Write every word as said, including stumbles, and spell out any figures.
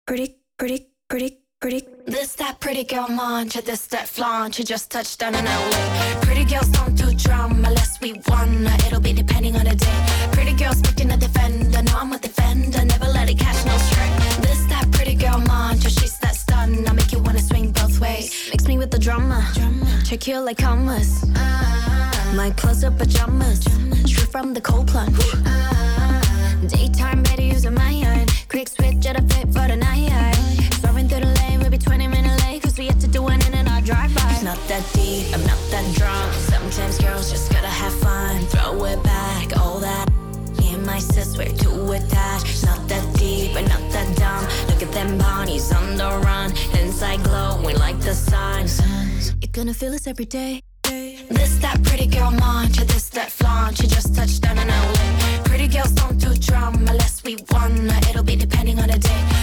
pretty, pretty, pretty, pretty. This that pretty girl mantra, this that flaunt. You just touched down in L A. Pretty girls don't do drama unless we wanna. It'll be depending on the day. Pretty girls picking a defender. No, I'm a defender. Never let it catch no stray. This that pretty girl mantra, she's that stun. I make you wanna swing both ways. Mix me with the drama. Check you like commas. My clothes are pajamas. Straight from the cold plunge. Daytime better using my iron. Quick switch at a fit for the night. Swerving through the lane, maybe twenty minutes late. Cause we have to do one in and our drive-by. It's not that deep, I'm not that drunk. Sometimes girls just gotta have fun. Throw it back, all that. Me and my sis, we're too attached. It's not that deep, and not that dumb. Look at them bodies on the run. Inside glowing like the sun. You're gonna feel this every day. This that pretty girl mantra, this that flaunt. You just touched down in L A. Pretty girls don't do drama unless we wanna. It'll be depending on the day.